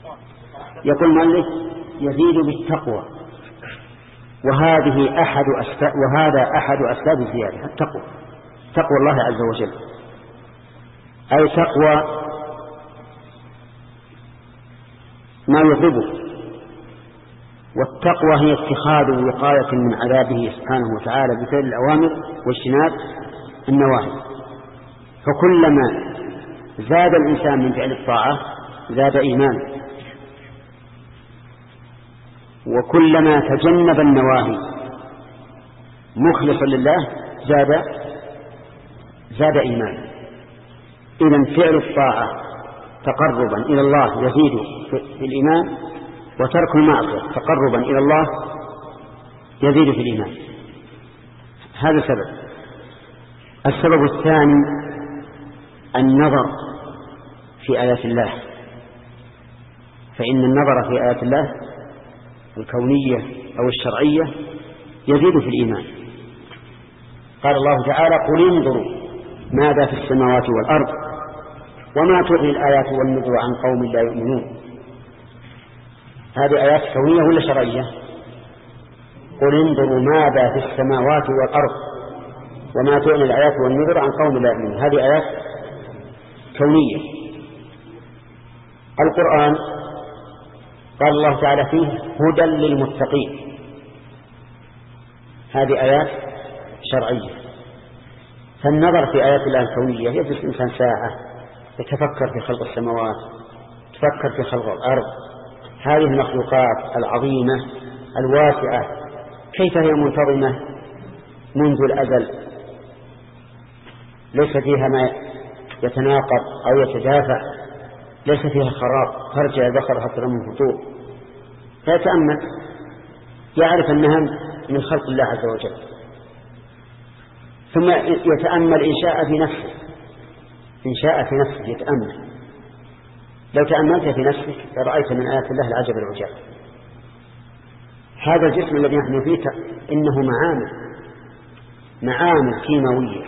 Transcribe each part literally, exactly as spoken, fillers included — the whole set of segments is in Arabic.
يقول مالك يزيد بالتقوى، وهذه أحد أسباب وهذا أحد أسباب الزيادة، التقوى، تقوى الله عز وجل، أي تقوى ما يغضبه. والتقوى هي اتخاذ وقاية من عذابه سبحانه وتعالى بفعل الأوامر واجتناب النواهي. فكلما زاد الإنسان من فعل الطاعة زاد إيمانه، وكلما تجنب النواهي مخلصا لله زاد زاد إيمانه. إذن فعل الطاعة تقربا إلى الله يزيد في الإيمان، وترك المعصية تقربا إلى الله يزيد في الإيمان. هذا سبب. السبب الثاني النظر في آيات الله، فإن النظر في آيات الله الكونية أو الشرعية يزيد في الإيمان. قال الله تعالى قل انظروا ماذا في السماوات والأرض وما تغني الآيات والنذر عن قوم لا يؤمنون. هذه آيات كونية ولا شرعية؟ قل انظروا ماذا في السماوات والأرض وما تغني الآيات والنذر عن قوم لا يؤمنون، هذه آيات كونية. القرآن قال الله تعالى فيه هدى للمتقين، هذه آيات شرعية. فالنظر في آيات الله الكونية يجلس الإنسان ساعة يتفكر في خلق السماوات، يتفكر في خلق الأرض، هذه المخلوقات العظيمة الواسعة كيف هي منتظمة منذ الأزل، ليس فيها ما يتناقض أو يتدافع، ليس فيها خراب ترجع ذكر حتى من فطور، فيتأمل يعرف أنها من خلق الله عز وجل. ثم يتأمل إن شاء في نفسه، إن شاء في نفسه يتأمل. لو تأملت في نفسك لرأيت من آيات الله العجب العجاب. هذا الجسم الذي نحن فيه إنه معامل معامل كيماوية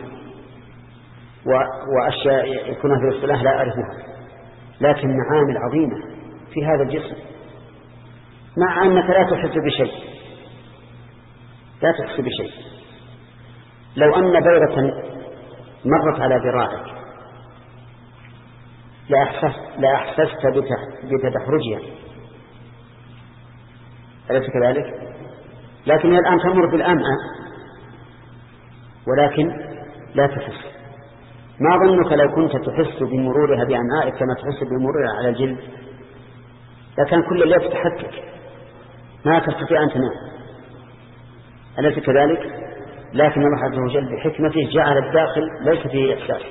وأشياء يكون في الاصطلاح لا أعرفها، لكن معامل عظيمة في هذا الجسم، مع أنك لا تحس بشيء، لا تحس بشيء. لو أن بيضة مرت على ذراعك لأحسست بتدحرجها، أليس كذلك؟ لكن الآن تمر بالأمعاء ولكن لا تحس. ما ظنك لو كنت تحس بمرورها بأمعائك كما تحس بمرورها على الجلد، لكن كل الليل تتحكك ما تستطيع أن تنام، أليس كذلك؟ لكن الله عز وجل بحكمته جعل الداخل ليس فيه إحساس،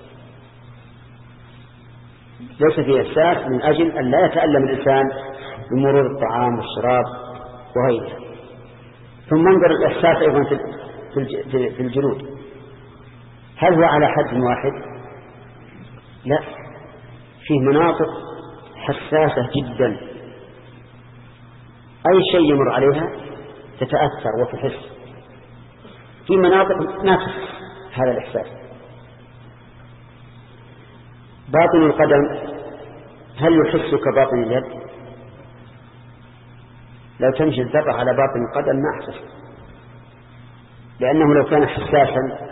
ليس فيه إحساس من أجل أن لا يتألم الإنسان بمرور الطعام والشراب وغيره. ثم انظر الإحساس أيضا في الجلود، هل هو على حد واحد؟ لا، فيه مناطق حساسة جدا، أي شيء يمر عليها تتأثر وتحس، في مناطق ما تحس هذا الإحساس. باطن القدم هل يحس كباطن اليد؟ لو تمشي الذرة على باطن القدم ما أحسس، لأنه لو كان حساسا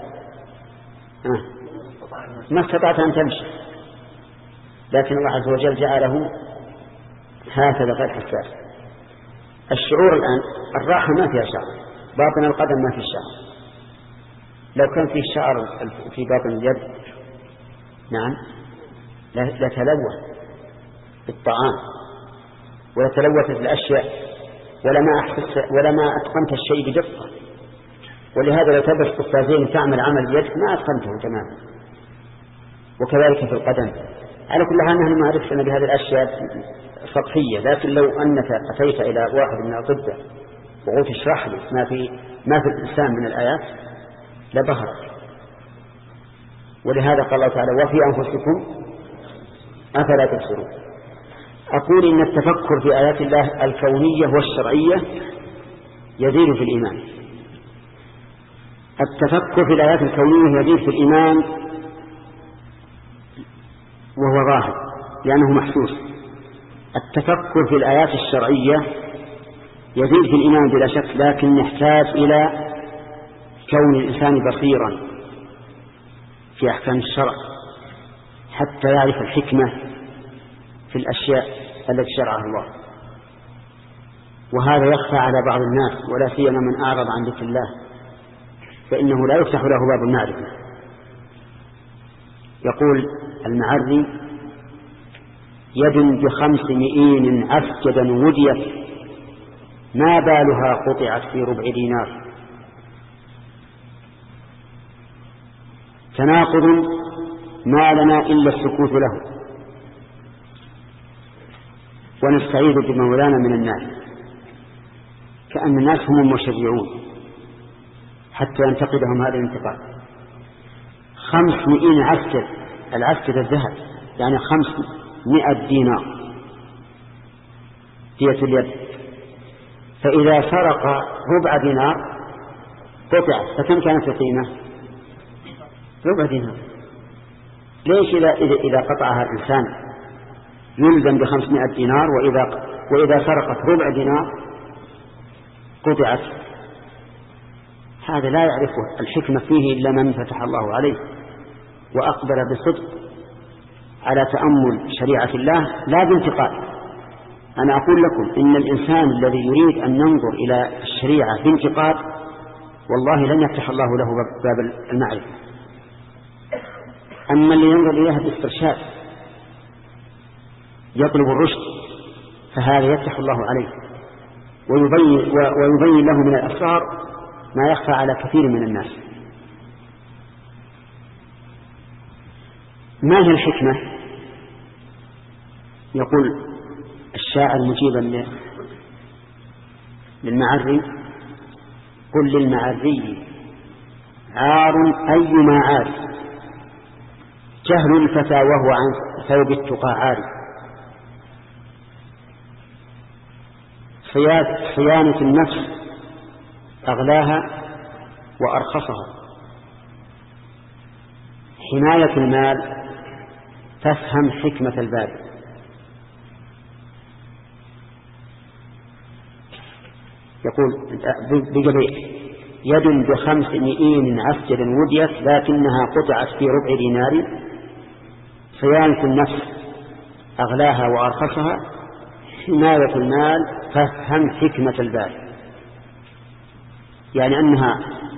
ما استطعت أن تمشي، لكن الله عز وجل جعله هكذا غير حساس. الشعور الآن الراحة ما فيها شعر، باطن القدم ما فيه شعر. لو كان فيه شعر في باطن اليد نعم لتلوث بالطعام ولتلوثت الأشياء ولما أحسس ولما أتقنت الشيء بدقة. ولهذا لو تلبس قفازين تعمل عمل يدك ما أتقنته تماما. وكذلك في القدم. على كل حال نحن نعرف أن بهذه الأشياء سطحية، لكن لو أنك أتيت إلى واحد من الأطباء وقلت اشرح لي ما في ما في الإنسان من الآيات لبهرك. ولهذا قال الله تعالى وفي أنفسكم أفلا تبصرون. أقول إن التفكر في آيات الله الكونية والشرعية يزيد في الإيمان. التفكر في الآيات الكونية يزيد في الإيمان وهو ظاهر لأنه محسوس، التفكر في الآيات الشرعية يزيد في الإيمان بلا شك، لكن يحتاج إلى كون الإنسان بصيرا في أحكام الشرع حتى يعرف الحكمة في الأشياء التي شرعها الله، وهذا يخفى على بعض الناس، ولا سيما من أعرض عن ذكر الله فإنه لا يفتح له باب المعرفة. يقول المعري: يد بخمس مئين عسجدا وديت ما بالها قطعت في ربع دينار. تناقض ما لنا إلا السكوت له، ونستعيذ بمولانا من الناس، كأن الناس هم المشرعون حتى ينتقدهم هذا الانتقاد. خمس مئين عسكر، العسكر الذهب يعني خمس مئة دينار دية اليد، فإذا سرق ربع دينار قطع، فكم كانت القيمة؟ ربع دينار. ليش إذا, إذا قطعها الإنسان يلزم بخمسمائة دينار، وإذا, وإذا سرقت ربع دينار قطعت؟ هذا لا يعرفه الحكمة فيه إلا من فتح الله عليه وأقبل بصدق على تأمل شريعة الله لا بانتقاد. أنا أقول لكم إن الإنسان الذي يريد أن ينظر إلى الشريعة بانتقاد والله لن يفتح الله له باب المعرفة. أما اللي ينظر إليها باسترشاد يطلب الرشد فهذا يفتح الله عليه ويبين, ويبين له من الأسرار ما يخفى على كثير من الناس. ما هي الحكمة؟ يقول الشاعر مجيبا للمعري: قل للمعري عار أيما عار، جهل الفتى وهو عن ثوب التقى عاري. صيانة النفس أغلاها وأرخصها، حماية المال تفهم حكمة الباري. يقول بجبيت: يد بخمس مئين عسجد وديت لكنها قطعت في ربع دينار. صيانة النفس أغلاها وأرخصها، حماية المال فهم حكمة الباري. يعني أنها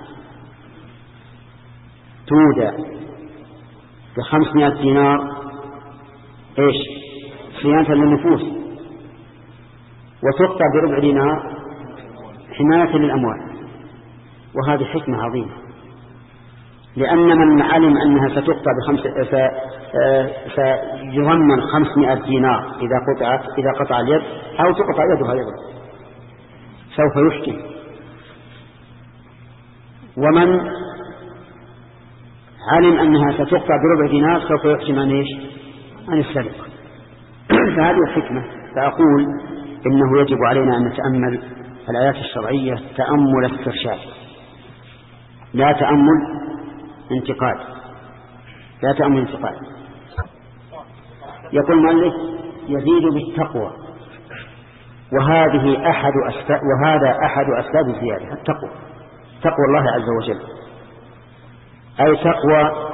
تودى بخمسمائة دينار إيش؟ صيانة للنفوس، وتقطع بربع دينار حماية للأموال. وهذه حكمة عظيمة، لأن من علم أنها ستقطع بخمس سيضمن خمسمائة دينار إذا قطعت إذا قطع اليد أو تقطع يدها أيضا سوف يحكم. ومن علم أنها ستقطع بربع دينار سوف يحكم عن إيش؟ عن السرقة. فهذه الحكمة. فأقول إنه يجب علينا أن نتأمل الآيات الشرعية تأمل استرشاد لا تأمل انتقاد لا تأمل انتقاد. يقول مؤلف: يزيد بالتقوى، وهذه أحد أسباب وهذا أحد أسباب الزيادة. التقوى تقوى الله عز وجل، أي تقوى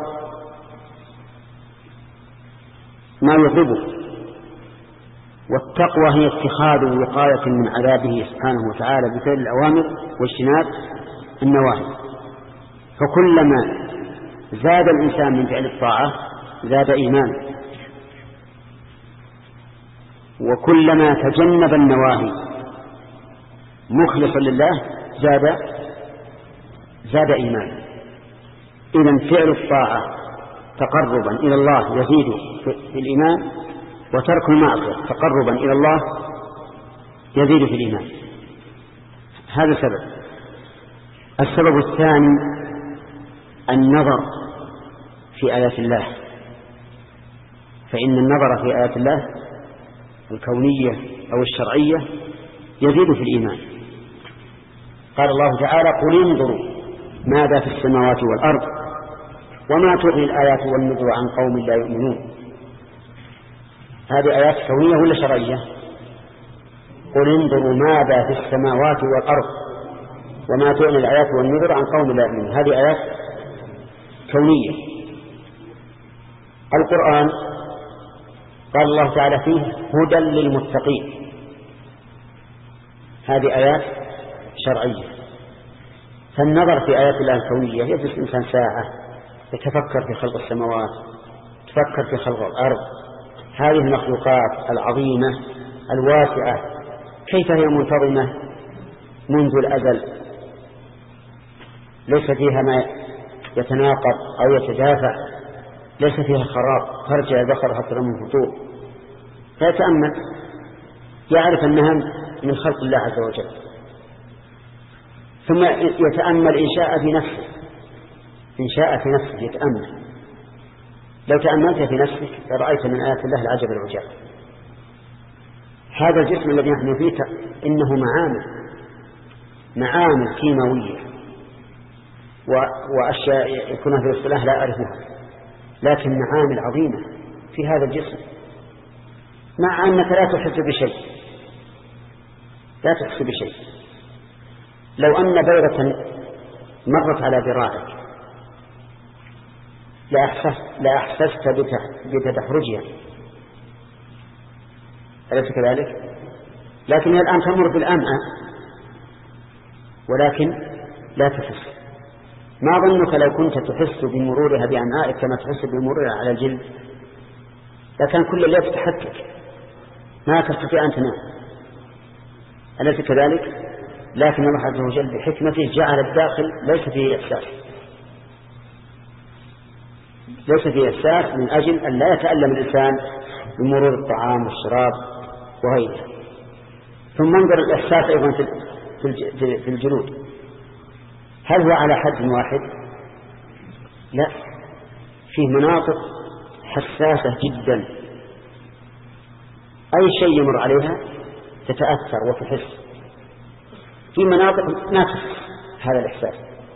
ما يغضبه، والتقوى هي اتخاذ وقاية من عذابه سبحانه وتعالى بفعل الأوامر واجتناب النواهي. فكلما زاد الإنسان من فعل الطاعة زاد إيمانه، وكلما تجنب النواهي مخلصا لله زاد زاد إيمانه. إذن فعل الطاعة تقربا إلى الله يزيد في الإيمان، وترك المعصية تقربا إلى الله يزيد في الإيمان. هذا سبب. السبب الثاني النظر في آيات الله، فإن النظر في آيات الله الكونية أو الشرعية يزيد في الإيمان. قال الله تعالى: قل انظروا ماذا في السماوات والأرض وما تغني الآيات والنذر عن قوم لا يؤمنون. هذه آيات كونية ولا شرعية؟ قل انظروا ماذا في السماوات والأرض وما تغني الآيات والنذر عن قوم لا يؤمنون. هذه آيات كونية. القرآن قال الله تعالى فيه هدى للمتقين، هذه آيات شرعية. فالنظر في آيات الله الكونية يجلس الإنسان ساعة يتفكر في خلق السماوات، يتفكر في خلق الأرض، هذه المخلوقات العظيمة الواسعة كيف هي منتظمة منذ الأزل، ليس فيها ما يتناقض أو يتدافع، ليس فيها خراب ترجع البقر حتى من فطور، فيتأمل يعرف أنها من خلق الله عز وجل، ثم يتأمل إن شاء في نفسه، إن شاء في نفسه يتأمل. لو تأملت في نفسك رأيت من آيات الله العجب العجاب. هذا الجسم الذي نحن فيه إنه معامل معامل كيماوية وأشياء يكون في الاصطلاح لا أعرفها، لكن معامل عظيمة في هذا الجسم، مع أنك لا تحس بشيء، لا تحس بشيء. لو أن بيضة مرت على ذراعك لأحسست, لأحسست بتدحرجها، أليس كذلك؟ لكن الآن تمر بالأمعاء ولكن لا تحس. ما ظنك لو كنت تحس بمرورها بأمعائك كما تحس بمرورها على الجلد، لكن كل الليل تتحكك ما تستطيع أن تنام، أليس كذلك؟ لكن الله عز وجل بحكمته جعل الداخل ليس فيه إحساس، ليس فيه إحساس من أجل أن لا يتألم الإنسان بمرور الطعام والشراب وغيره. ثم انظر الإحساس أيضا في الجلود، هل هو على حد واحد؟ لا، فيه مناطق حساسة جدا، أي شيء يمر عليها تتأثر وتحس، في مناطق ما تحس هذا الإحساس.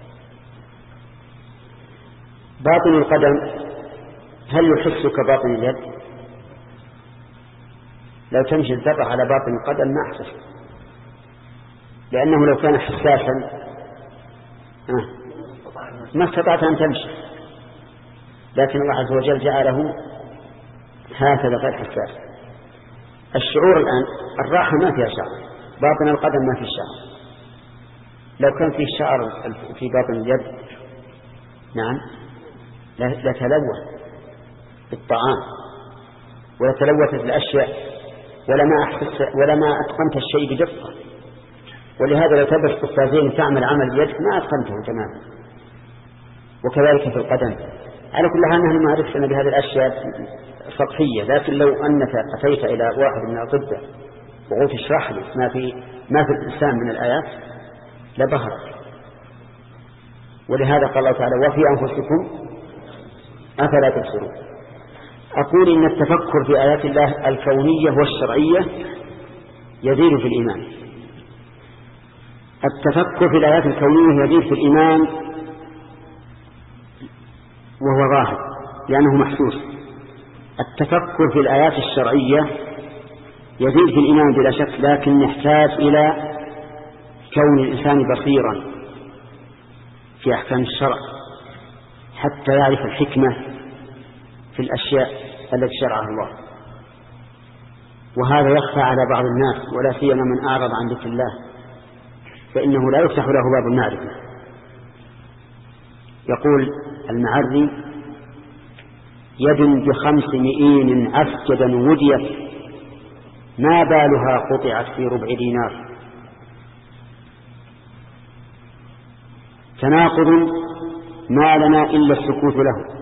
باطن القدم هل يحس كباطن اليد؟ لو تمشي الذرة على باطن القدم ما أحسس، لأنه لو كان حساسا ما استطعت أن تمشي، لكن الله عز وجل جعله هكذا غير حساس. الشعور الآن الراحة ما فيها شعر، باطن القدم ما فيه شعر. لو كان فيه شعر في باطن اليد نعم لتلوث بالطعام ولتلوثت الأشياء ولا ما أحسس ولا ما أتقنت الشيء بدقة. ولهذا لو تلبس قفازين تعمل عمل بيدك ما أتقنته تماما. وكذلك في القدم. على كل حال نحن نعرف أن بهذه الأشياء سطحية، لكن لو أنك أتيت إلى واحد من الأطباء وقلت اشرح لي ما في ما في الإنسان من الآيات لبهرك. ولهذا قال الله تعالى وفي أنفسكم أفلا تبصرون. أقول إن التفكر في آيات الله الكونية والشرعية يزيد في الإيمان. التفكر في الآيات الكونية يزيد في الإيمان وهو ظاهر لأنه محسوس. التفكر في الآيات الشرعية يزيد في الإيمان بلا شك، لكن يحتاج إلى كون الإنسان بصيرا في أحكام الشرع حتى يعرف الحكمة في الأشياء التي شرعها الله. وهذا يخفى على بعض الناس ولا سيما من أعرض عن ذكر الله، فإنه لا يفتح له باب المعرفة. يقول المعري يد بخمس مئين عسجدا وديت ما بالها قطعت في ربع دينار. تناقض ما لنا إلا السكوت له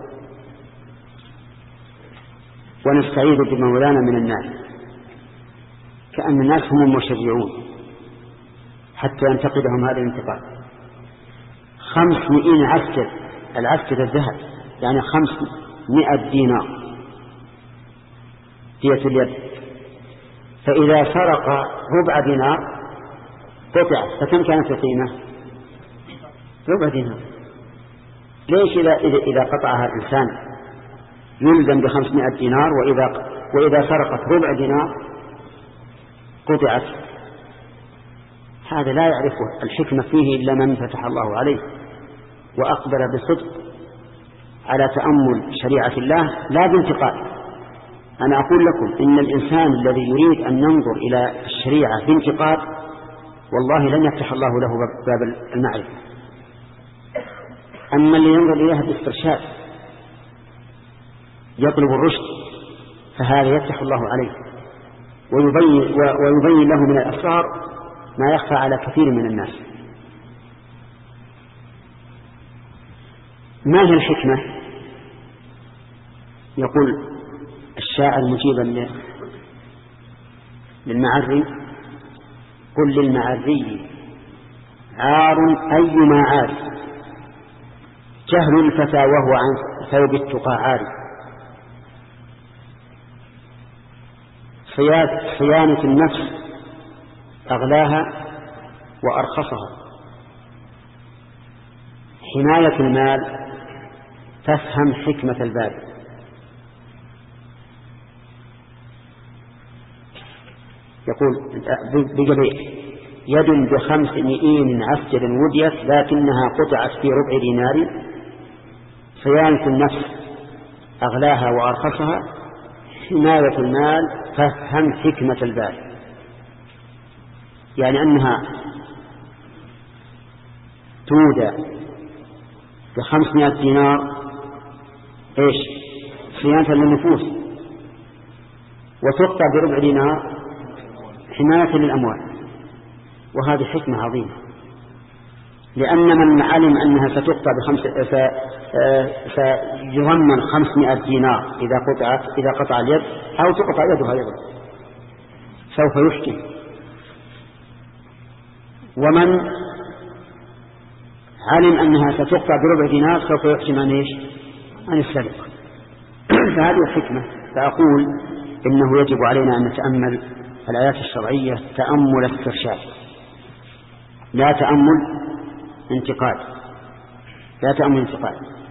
ونستعيذ بمولانا من الناس، كأن الناس هم المشرعون حتى ينتقدهم هذا الانتقاد. خمس مئين عسكر، العسكر الذهب يعني خمس مئة دينار دية اليد، فإذا سرق ربع دينار قطع، فكم كانت القيمة؟ ربع دينار. ليش إذا, إذا قطعها الإنسان يلزم بخمسمائة دينار، وإذا وإذا سرقت ربع دينار قطعت. هذا لا يعرف الحكمة فيه إلا من فتح الله عليه وأقبل بصدق على تأمل شريعة الله لا بانتقاد. أنا أقول لكم إن الإنسان الذي يريد أن ينظر إلى الشريعة بانتقاد والله لن يفتح الله له باب المعرفة. أما اللي ينظر إليها باسترشاد يطلب الرشد فهذا يفتح الله عليه ويبين, ويبين له من الأسرار ما يخفى على كثير من الناس. ما هي الحكمة؟ يقول الشاعر مجيبا للمعري: قل للمعري عار أيما عار، جهل الفتى وهو عن ثوب التقى عاري، صيانة النفس أغلاها وأرخصها، حماية المال تفهم حكمة البال. يقول بجبير: يد بخمس مئين عسجد وديت لكنها قطعت في ربع دينار، صيانة النفس أغلاها وأرخصها، حماية المال فهم حكمة البال. يعني أنها تودى بخمسمائة دينار إيش صيانة للنفوس، وتقطع بربع دينار حماية للأموال. وهذه حكمة عظيمة، لأن من علم أنها ستقطع بخمس سيضمن خمسمائة دينار إذا قطعت إذا قطع اليد أو تقطع يدها أيضا سوف يحكم. ومن علم أنها ستقطع بربع دينار سوف يحكم عن إيش؟ عن السرقة. فهذه الحكمة. فأقول إنه يجب علينا أن نتأمل الآيات الشرعية تأمل استرشاد لا تأمل انتقاد لا تأمل انتقاد